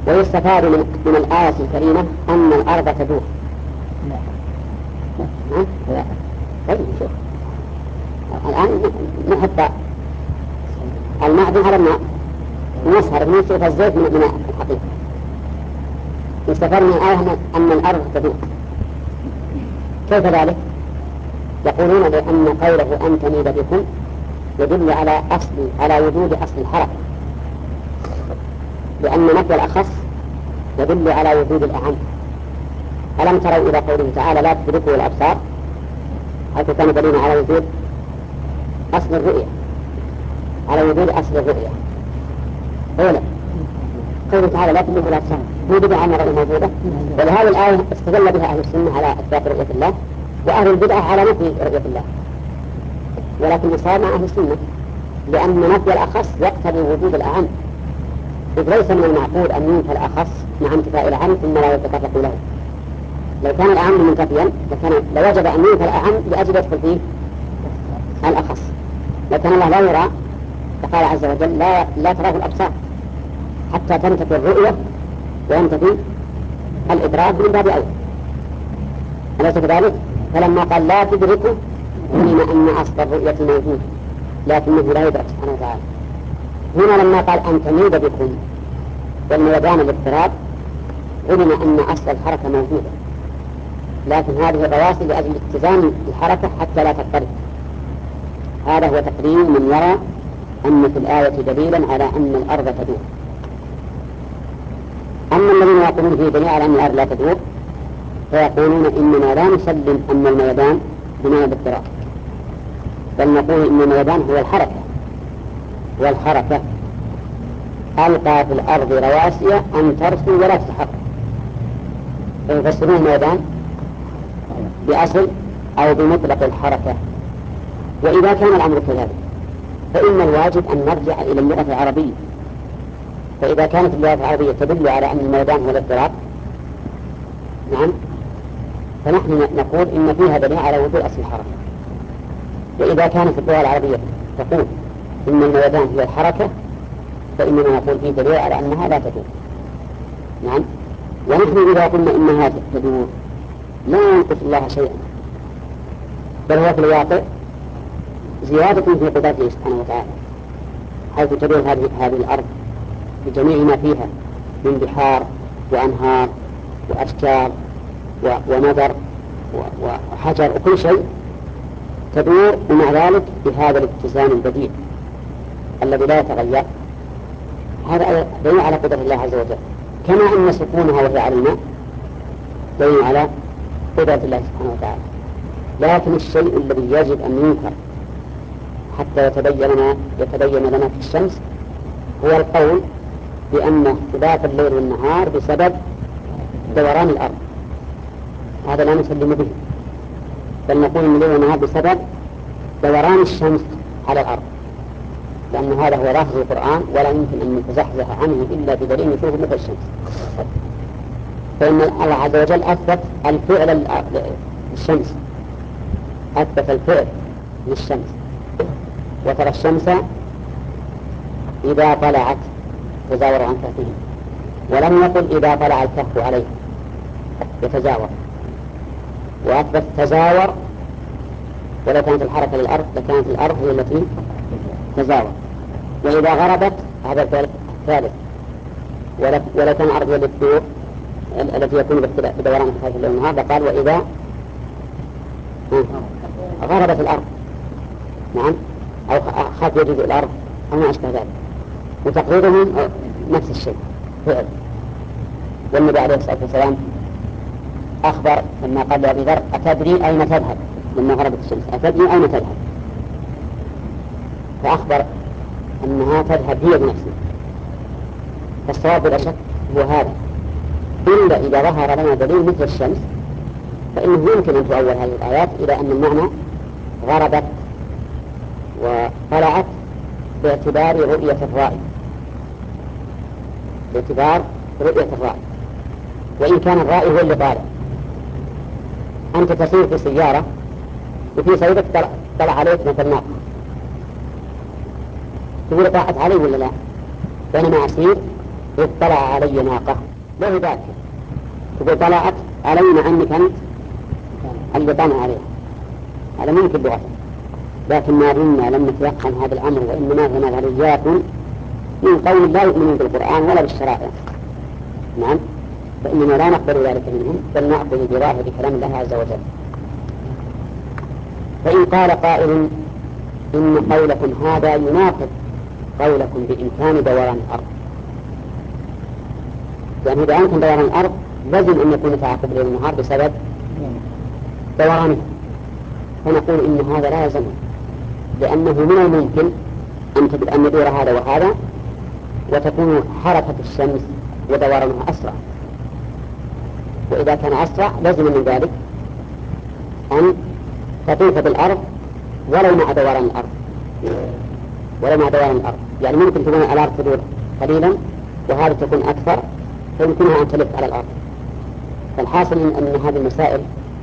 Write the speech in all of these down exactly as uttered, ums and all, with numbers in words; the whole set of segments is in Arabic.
ويستفاد من, من الآية الكريمة أن الأرض تدور. لا. طيب شوف الآن نحط المعدن على الماء ونسهر بنشوف الزيت من الحقيقة. يستفاد من الآية أن الأرض تدور. كيف ذلك؟ يقولون بأن قوله أن تميد بكم يدل على أصل على وجود أصل الحركة، لأن نفي الأخص يدل على وجود الأعم. ألم تروا إلى قوله تعالى لا تدركوا الأبصار، حيث كان دليل على وجود أصل الرؤية، على وجود أصل الرؤية. أولا قوله تعالى لا تدركوا الأبصار هو بدعة أن الرؤية موجودة، ولهذه الآية استدل بها أهل السنة على إثبات رؤية الله، وأهل البدعة على نفي رؤية الله. ولكن الصواب مع أهل السنة، لأن نفي الأخص يقتضي وجود الأعم، إذ ليس من المعقول أن ينفى الأخص مع انتفاء الأعم ثم لا يتطرق له. لو كان الأعم منتفيا لكان لوجب أن ينفى الأعم لأجل يدخل فيه الأخص. لكن الله لا يرى، فقال عز وجل لا, لا تراه الأبصار حتى تنتفي الرؤية وينتفي الإدراك من باب أول. أليس كذلك؟ فلما قال لا تدركه علم أن أصل الرؤية موجود لكنه لا يدرك سبحانه وتعالى. هنا لما قال أن تميد بكم والميدان الاضطراب علم أن أصل الحركة موجودة، لكن هذه الرواسي لأجل اتزان الحركة حتى لا تضطرب. هذا هو تقرير من يرى أن في الآية دليلا على أن الأرض تدور. أما الذين يقولون فيه دليل على أن الأرض لا تدور فيقولون إننا لا نسلم أن الميدان بمعنى الاضطراب، بل نقول إن الميدان هو الحركة، والحركة ألقى في الأرض رواسي أن ترسل ولا تتحرك، فيفسرون الميدان بأصل أو بمطلق الحركة. وإذا كان الأمر كذلك فإن الواجب أن نرجع إلى اللغة العربية، فإذا كانت اللغة العربية تدل على أن الميدان هو الاضطراب نعم فنحن نقول إن فيها دليل على وجود أصل الحركة. وإذا كانت اللغة العربية تقول إن الميدان هي الحركة فإننا نقول فيه دليل على أنها لا تدور. نعم. ونحن إذا قلنا إنها تدور لا ينقص الله شيئا، بل هو في الواقع زيادة في قدرته سبحانه وتعالى، حيث تدور هذه هذه الأرض بجميع ما فيها من بحار وأنهار وأشجار ومدر وحجر وكل شيء تدور، ومع ذلك بهذا الاتزان البديع الذي لا يتغير. هذا دليل على قدرة الله عز وجل، كما أن سكونها وهي على الماء دليل على قدرة الله سبحانه وتعالى. لكن الشيء الذي يجب أن ينكر حتى يتبين لنا, يتبين لنا في الشمس هو القول بأن اختلاف الليل والنهار بسبب دوران الأرض. هذا لا نسلم به، بل نقول ان الليل والنهار بسبب دوران الشمس على الأرض، لأن هذا هو ظاهر القرآن ولا يمكن أن نتزحزح عنه إلا بدليل نشوفه مثل الشمس. فإن الله عز وجل أثبت الفعل للشمس، أثبت الفعل للشمس. وترى الشمس إذا طلعت تزاور عن كهفه، ولم يقل إذا طلع الكهف عليه يتزاور، وأثبت تزاور. ولو كانت الحركة للأرض لكانت الأرض هي التي تزاور. وإذا غربت هذا الفعل الثالث، ولو كان الأرض هي الدور التي يكون بدوران خلف الليل والنهار لقال وإذا غربت الأرض نعم أو خاف يجد الأرض أو ما أشبه ذلك، وتقريرهم نفس الشيء فعل. والنبي عليه الصلاة والسلام أخبر لما قال لأبي ذر أتدري أين تذهب لما غربت الشمس، أتدري أين تذهب، فأخبر أنها تذهب هي بنفسها. فالصواب بلا شك هو هذا، إلا إذا ظهر لنا دليل مثل الشمس فإنه يمكن أن تؤول هذه الآيات إلى أن المعنى غربت وطلعت باعتبار رؤية الرائي، باعتبار رؤية الرائي. وإن كان الرائي هو اللي طالع، أنت تسير في سيارة وفي سيدك طلع, طلع عليك مثل ناقة، تقول طاحت علي ولا لا؟ بينما أسير اطلع علي ناقة له ذاك، تقول طلعت علينا عنك أنت اللي طلع عليها، هذا ممكن لغة، لكن ما دمنا لم نتيقن هذا الأمر وإنما هي نظريات من قوم لا يؤمنون بالقرآن ولا بالشرائع، نعم، فإننا لا نقبل ذلك منهم بل نأخذ بظاهر كلام الله عز وجل. فإن قال قائل إن قولكم هذا يناقض قولكم بإمكان دوران الأرض، لأن إذا أمكن دوران الأرض لازم أن يكون تعاقب ليل النهار بسبب دورانه، فنقول إن هذا لا يلزم، لأنه من الممكن أن يدور هذا وهذا وتكون حركة الشمس ودورانها أسرع، وإذا كان أسرع لازم من ذلك أن تطوف بالأرض ولو مع دوران الأرض، ولو مع دوران الأرض، يعني ممكن تكون الأرض تدور قليلا وهذا تكون أكثر فيمكنها أن تلف على الأرض. فالحاصل أن هذه المسائل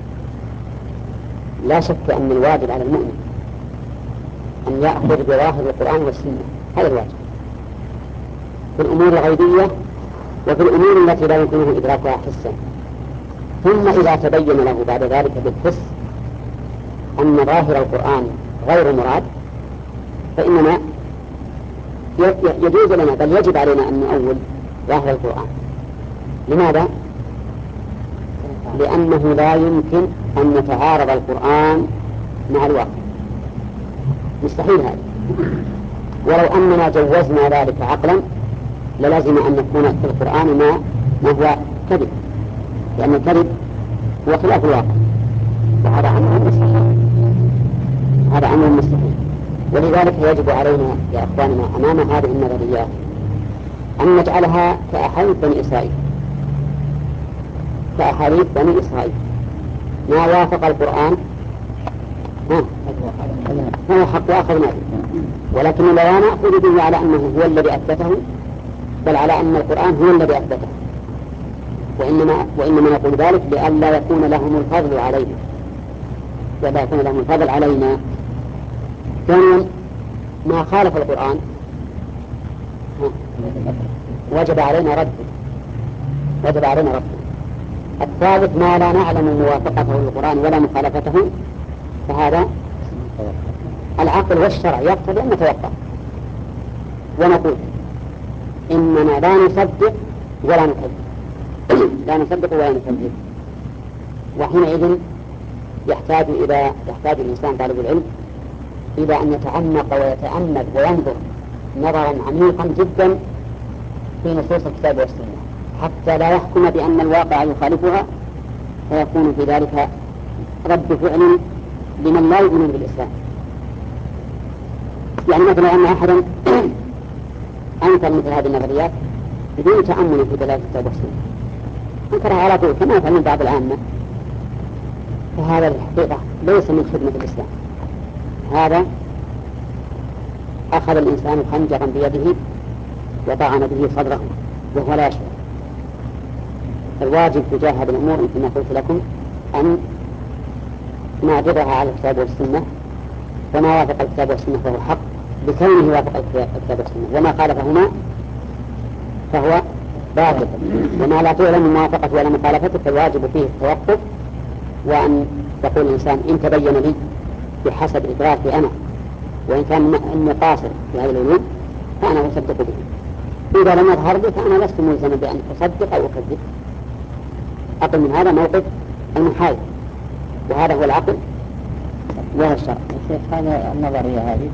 لا شك أن الواجب على المؤمن أن يأخذ بظاهر القرآن والسنة، هذا الواجب في الأمور الغيبية وفي الأمور التي لا يمكنه إدراكها حسا. ثم إذا تبين له بعد ذلك بالحس أن ظاهر القرآن غير مراد فإننا يجوز لنا بل يجب علينا أن نؤول ظاهر القرآن. لماذا؟ لأنه لا يمكن أن يتعارض القرآن مع الواقع، مستحيل هذا، ولو أننا جوزنا ذلك عقلا للازم أن يكون في القرآن ما, ما هو كذب، لأن الكذب هو خلاف الواقع، وهذا أمر مستحيل، هذا أمر مستحيل. ولذلك يجب علينا يا أخواننا أمام هذه النظريات أن نجعلها كأحاديث بني إسرائيل، كأحاديث بني إسرائيل، ما وافق القرآن هو حق وأخذنا به، ولكن لا نأخذ به على أنه هو الذي أثبته، بل على أن القرآن هو الذي أثبته، وإنما, وإنما نقول ذلك لئلا يكون لهم الفضل علينا، لئلا يكون لهم الفضل علينا. ثانيا ما خالف القرآن وجب علينا رده، وجب علينا رده. الثالث ما لا نعلم موافقته للقرآن ولا مخالفته فهذا العقل والشرع يقتضي أن نتوقف ونقول إننا لا نصدق ولا نكذب لا نصدق ولا نكذب. وحينئذ يحتاج إلى يحتاج الإنسان طالب العلم إلى أن يتعمق ويتأمل وينظر نظرا عميقا جدا في نصوص الكتاب والسنة حتى لا يحكم بأن الواقع يخالفها فيكون في ذلك رد فعل لمن لا يؤمن بالإسلام. يعني مثلا أن أحدا أنكر مثل هذه النظريات بدون تأمل في دلالة الكتاب والسنة، أنكرها على طول كما يفعلون بعض العامة، فهذا الحقيقة ليس من خدمة الإسلام. هذا أخذ الإنسان خنجرا بيده وطعن به صدره وهو لا يشعر. الواجب تجاه هذه الأمور كما قلت لكم أن نعرضها على الكتاب والسنة، وما وافق الكتاب والسنة فهو حق بكونه وافق الكتاب والسنة، وما خالفهما فهو باطل، وما لا تعلم موافقة ولا مخالفته فالواجب فيه التوقف، وأن يقول الإنسان إن تبين لي بحسب إدراكي أنا وإن كان إني قاصر في هذه العلوم فأنا أصدق به، إذا لم يظهر لي فأنا لست ملزما بأن أصدق أو أكذب. أقل من هذا موقف المحايد، وهذا هو العقل وهو الشرع. الشيخ هذا النظرية هذه